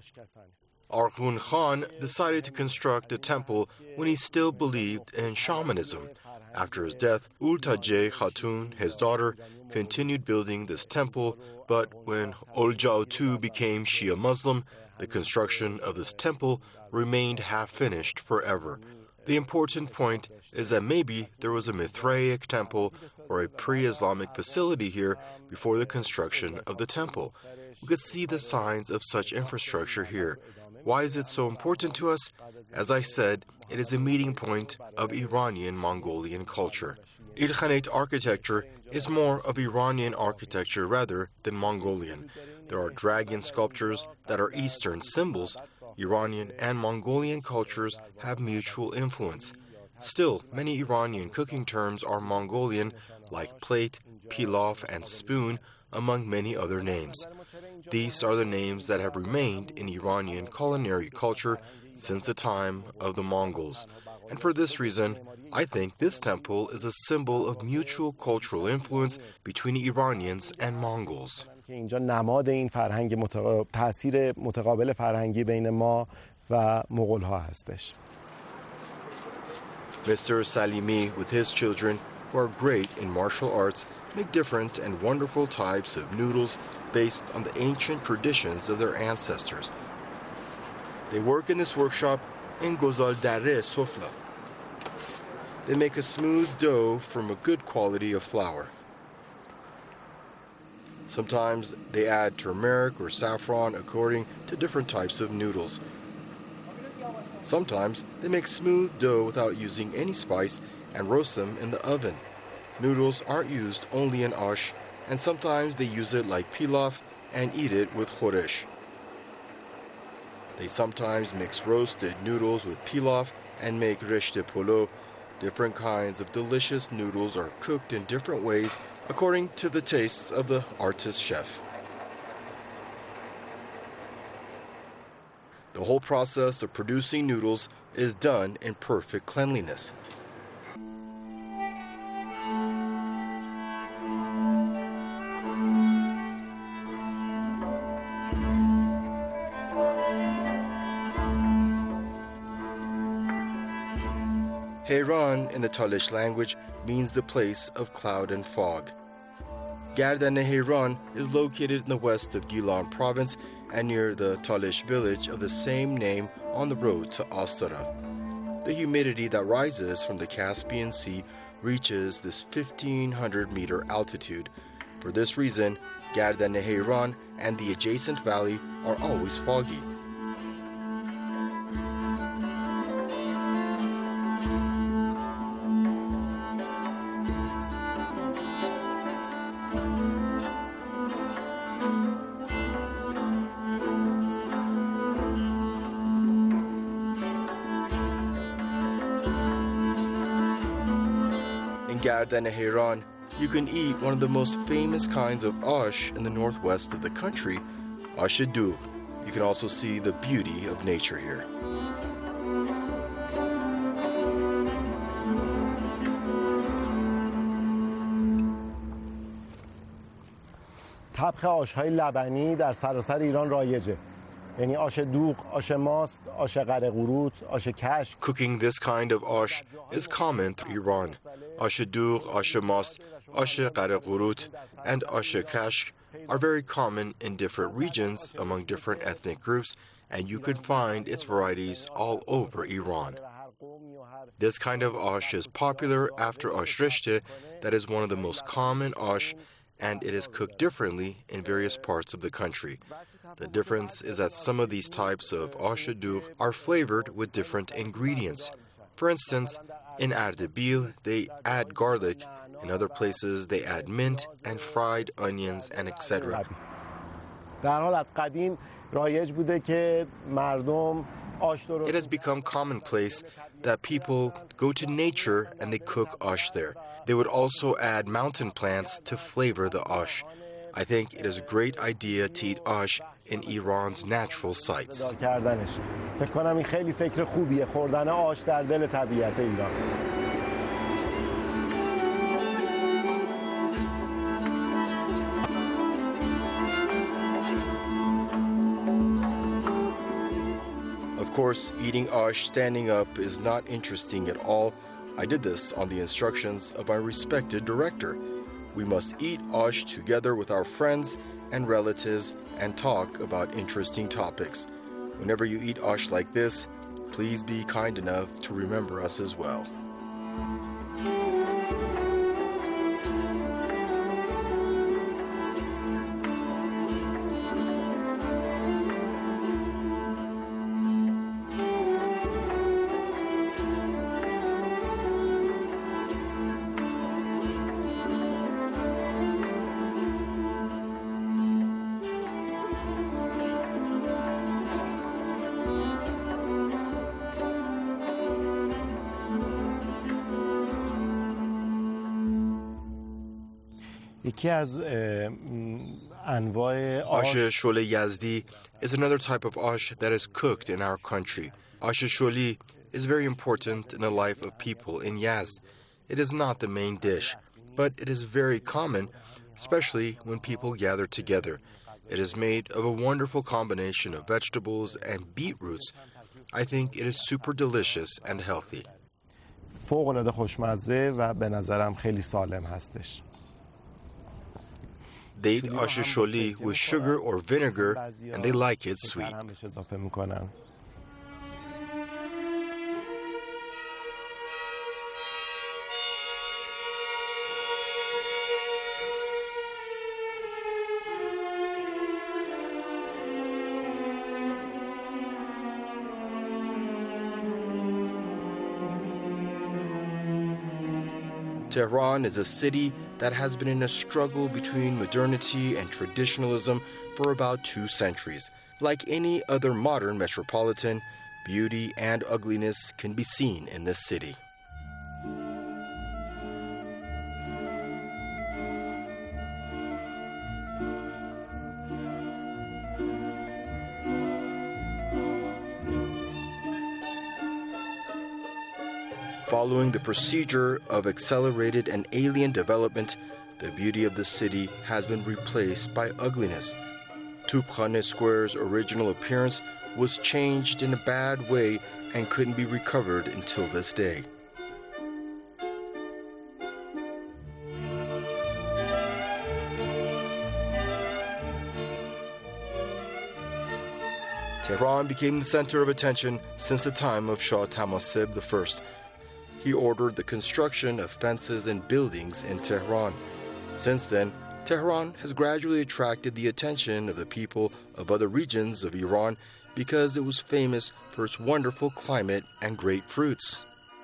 Arghun Khan decided to construct a temple when he still believed in shamanism. After his death, Ultajeh Khatun, his daughter, continued building this temple, but when Oljao II became Shia Muslim, the construction of this temple remained half-finished forever. The important point is that maybe there was a Mithraic temple or a pre-Islamic facility here before the construction of the temple. We could see the signs of such infrastructure here. Why is it so important to us? As I said, it is a meeting point of Iranian Mongolian culture. Ilkhanate architecture is more of Iranian architecture rather than Mongolian. There are dragon sculptures that are Eastern symbols. Iranian and Mongolian cultures have mutual influence. Still, many Iranian cooking terms are Mongolian, like plate, pilaf, and spoon, among many other names. These are the names that have remained in Iranian culinary culture since the time of the Mongols. And for this reason, I think this temple is a symbol of mutual cultural influence between Iranians and Mongols. اینجا نماد این فرهنگ تأثیر متقابل فرهنگی بین ما و مغول‌ها هستش. Mr. Salimi, with his children, who are great in martial arts, make different and wonderful types of noodles based on the ancient traditions of their ancestors. They work in this workshop in Gozaldare Sofla. They make a smooth dough from a good quality of flour. Sometimes they add turmeric or saffron according to different types of noodles. Sometimes they make smooth dough without using any spice and roast them in the oven. Noodles aren't used only in ash, and sometimes they use it like pilaf and eat it with khoresh. They sometimes mix roasted noodles with pilaf and make rishte polo. Different kinds of delicious noodles are cooked in different ways according to the tastes of the artist chef. The whole process of producing noodles is done in perfect cleanliness. Hayran in the Talish language means the place of cloud and fog. Gardan-e Hayran is located in the west of Gilan province and near the Talish village of the same name on the road to Astara. The humidity that rises from the Caspian Sea reaches this 1,500-meter altitude. For this reason, Gardan-e Hayran and the adjacent valley are always foggy. In Gardan-e Hayran, you can eat one of the most famous kinds of ash in the northwest of the country, ash dough. You can also see the beauty of nature here. طبخ آش‌های لبنی در سراسر ایران رایجه. یعنی آش دوغ، آش ماست، آش قره قروت، آش کشک. Cooking this kind of ash is common through Iran. Ash dough, ash mast, ash qare qurut, and ash kashk are very common in different regions among different ethnic groups, and you can find its varieties all over Iran. This kind of ash is popular after ash rishte, that is one of the most common ash, and it is cooked differently in various parts of the country. The difference is that some of these types of ash dough are flavored with different ingredients. For instance, in Ardabil, they add garlic. In other places, they add mint and fried onions and etc. It has become commonplace that people go to nature and they cook ash there. They would also add mountain plants to flavor the ash. I think it is a great idea to eat ash in Iran's natural sites. فکر کنم این خیلی فکر خوبیه خوردن آش در دل طبیعت ایران. Of course, eating ash standing up is not interesting at all. I did this on the instructions of my respected director. We must eat ash together with our friends and relatives and talk about interesting topics. Whenever you eat ash like this, please be kind enough to remember us as well. یکی از انواع Ash shole yazdi is another type of ash that is cooked in our country. Ash shole is very important in the life of people in Yazd. It is not the main dish, but it is very common, especially when people gather together. It is made of a wonderful combination of vegetables and beetroots. I think it is super delicious and healthy. فوق‌العاده خوشمزه و به نظرم خیلی سالم هستش. They eat ash sholi with sugar or vinegar, and they like it sweet. Tehran is a city that has been in a struggle between modernity and traditionalism for about 2 centuries. Like any other modern metropolitan, beauty and ugliness can be seen in this city. Following the procedure of accelerated and alien development, the beauty of the city has been replaced by ugliness. Tubkhane Square's original appearance was changed in a bad way and couldn't be recovered until this day. Tehran became the center of attention since the time of Shah Tahmasib I. He ordered the construction of fences and buildings in Tehran. Since then, Tehran has gradually attracted the attention of the people of other regions of Iran because it was famous for its wonderful climate and great fruits.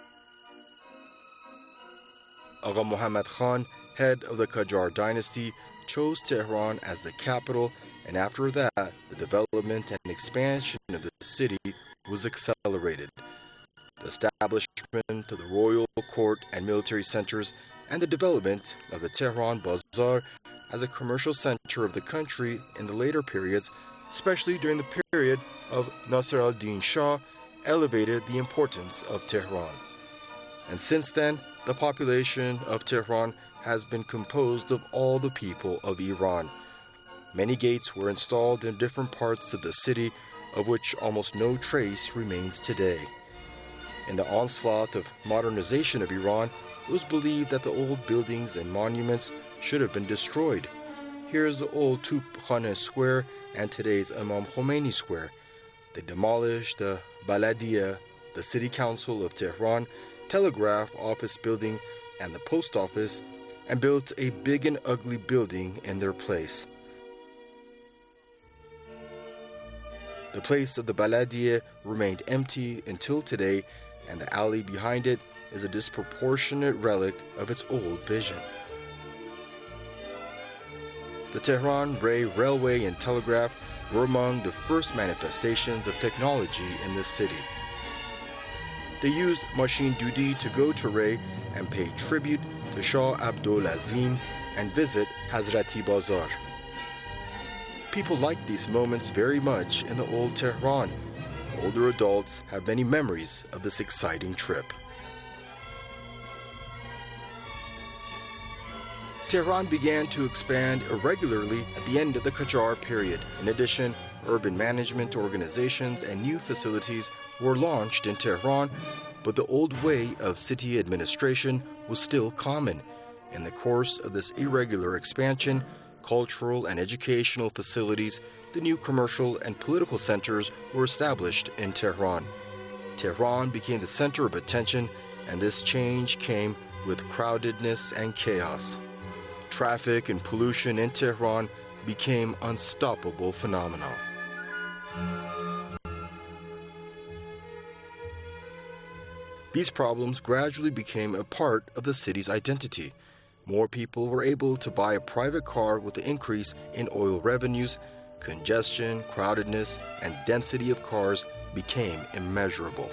Agha Muhammad Khan, head of the Qajar dynasty, chose Tehran as the capital, and after that, the development and expansion of the city was accelerated. The establishment of the royal court and military centers and the development of the Tehran Bazaar as a commercial center of the country in the later periods, especially during the period of Nasr al-Din Shah, elevated the importance of Tehran. And since then, the population of Tehran has been composed of all the people of Iran. Many gates were installed in different parts of the city, of which almost no trace remains today. In the onslaught of modernization of Iran, it was believed that the old buildings and monuments should have been destroyed. Here's the old Tubkhane Square and today's Imam Khomeini Square. They demolished the Baladiya, the city council of Tehran, telegraph office building, and the post office, and built a big and ugly building in their place. The place of the Baladiya remained empty until today, and the alley behind it is a disproportionate relic of its old vision. The Tehran Ray Railway and Telegraph were among the first manifestations of technology in this city. They used machine dudi to go to Ray and pay tribute to Shah Abdul Azim and visit Hazrati Bazar. People liked these moments very much in the old Tehran. Older adults have many memories of this exciting trip. Tehran began to expand irregularly at the end of the Qajar period. In addition, urban management organizations and new facilities were launched in Tehran, but the old way of city administration was still common. In the course of this irregular expansion, cultural and educational facilities, the new commercial and political centers were established in Tehran. Tehran became the center of attention, and this change came with crowdedness and chaos. Traffic and pollution in Tehran became unstoppable phenomena. These problems gradually became a part of the city's identity. More people were able to buy a private car with the increase in oil revenues. Congestion, crowdedness, and density of cars became immeasurable.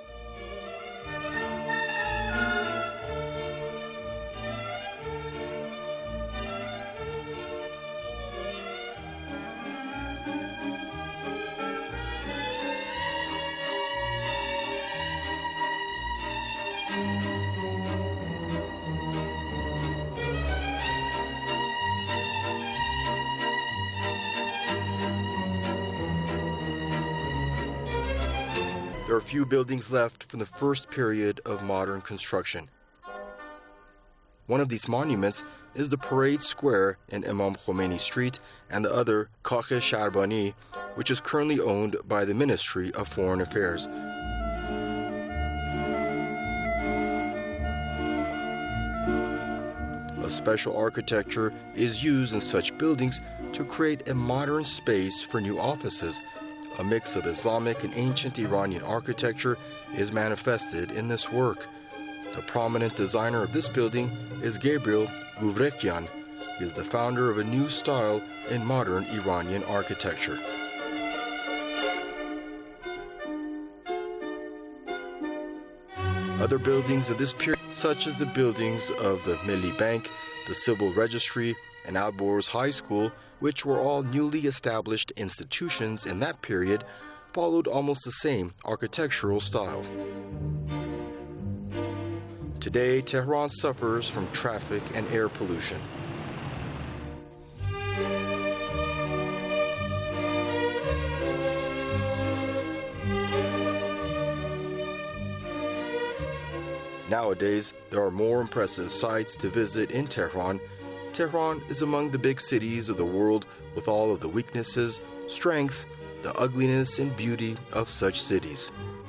There are few buildings left from the first period of modern construction. One of these monuments is the Parade Square in Imam Khomeini Street, and the other, Kakh Sharbani, which is currently owned by the Ministry of Foreign Affairs. A special architecture is used in such buildings to create a modern space for new offices. A mix of Islamic and ancient Iranian architecture is manifested in this work. The prominent designer of this building is Gabriel Guvrekian. He is the founder of a new style in modern Iranian architecture. Other buildings of this period, such as the buildings of the Milli Bank, the Civil Registry, and Alborz High School, which were all newly established institutions in that period, followed almost the same architectural style. Today, Tehran suffers from traffic and air pollution. Nowadays, there are more impressive sights to visit in Tehran. Tehran is among the big cities of the world with all of the weaknesses, strengths, the ugliness and beauty of such cities.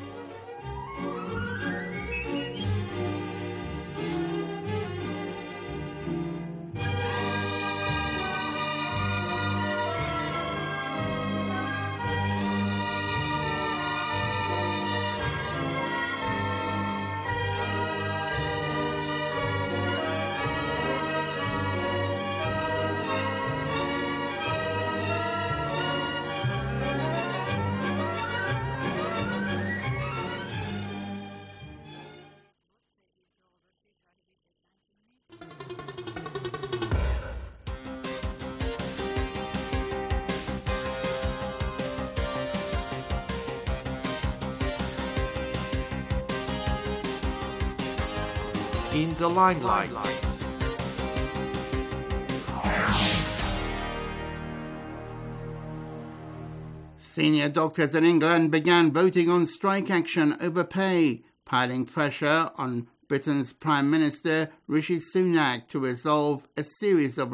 In the limelight. Senior doctors in England began voting on strike action over pay, piling pressure on Britain's Prime Minister Rishi Sunak to resolve a series of